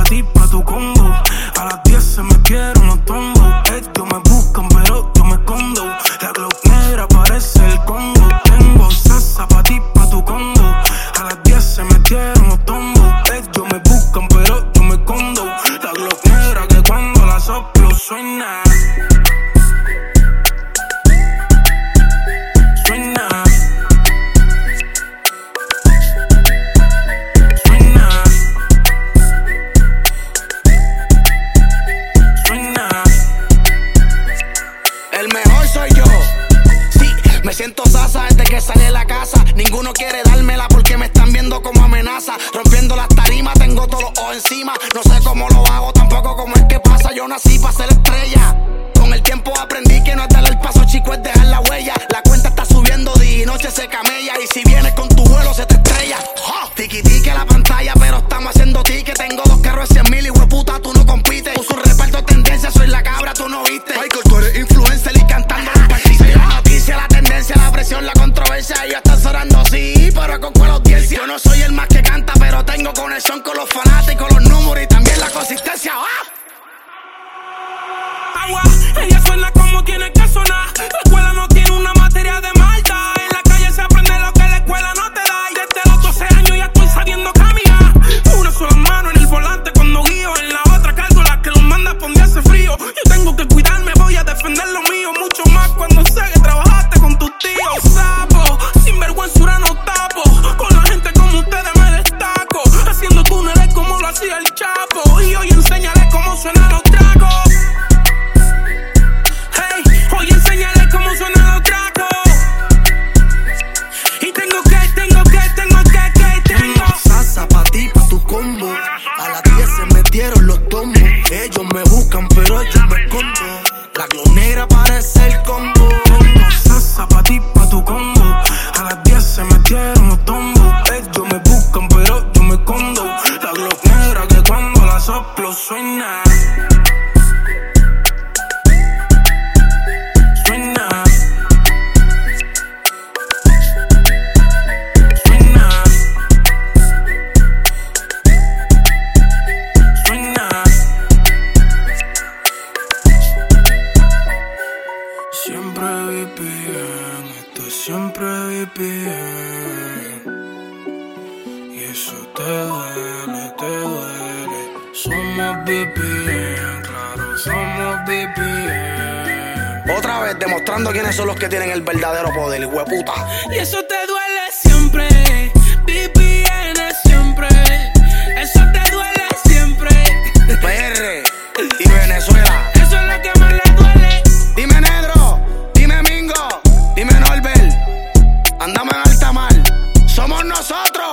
ti, pa' tu combo. A las 10 se me quieren los tombos. Ellos me buscan, pero yo me escondo. La Glock negra parece el Congo. Tengo salsa pa' ti, pa' tu combo. A las 10 se me quieren los tombos. Ellos me buscan, pero yo me escondo. La Glock negra que cuando la soplo suena. Me siento sasa desde que salí de la casa. Ninguno quiere dármela porque me están viendo como amenaza. Rompiendo las tarimas, tengo todos los ojos encima. No sé cómo lo hago, tampoco cómo es que pasa. Yo nací para ser estrella. Con el tiempo aprendí que no es darle el paso, chico, es dejar la huella. La cuenta está subiendo, día y noche se camella. Y si vienes con tu vuelo se te estrella. Tiki tiki la pantalla, pero estamos haciendo ticket. Tengo 2 carros de 100,000 y hueputa, tú no compites. Puso un reparto de tendencia, soy la cabra, tú no viste. Michael, tú eres influencer y cantando los partidos. La noticia, la tendencia, la presión, la controversia. Ellos están sonando, sí, pero con cuál audiencia. Yo no soy el más que canta, pero tengo conexión con los fanáticos, los números y también la consistencia. Agua, ella suena como tiene que sonar. La escuela no tiene una materia de maldad. En la calle se aprende lo que la escuela no te da. Y desde los 12 años ya estoy sabiendo caminar. Una sola mano en el volante cuando guío. En la otra cargo la que los manda por donde hace frío. Yo tengo que cuidarme, voy a defender lo mío. Mucho más cuando sé que trabajaste con tus tíos. Sapo, sin vergüenza no tapo. Con la gente como ustedes me destaco. Haciendo túneles como lo hacía el Chapo. Y hoy enseñaré cómo suenan los tragos. Hoy enseñaré cómo suenan los tragos. Y tengo salsa pa' ti, pa' tu combo. A las 10 se metieron los tombos. Ellos me buscan, pero yo me escondo. La Glock negra parece el combo. Tengo salsa pa' ti, pa' tu combo. A las 10 se metieron los tombos. Ellos me buscan, pero yo me escondo. La Glock negra que cuando la soplo suena. Siempre VPN, esto siempre VPN. Y eso te duele, te duele. Somos VPN, claro, somos VPN. Otra vez demostrando quiénes son los que tienen el verdadero poder, hijueputa. Y eso te duele siempre, VPN siempre. Eso te duele siempre. PR y Venezuela. Eso es lo que más le duele. Dime Negro, dime Mingo, dime Norbert. Andamos en alta mar, somos nosotros.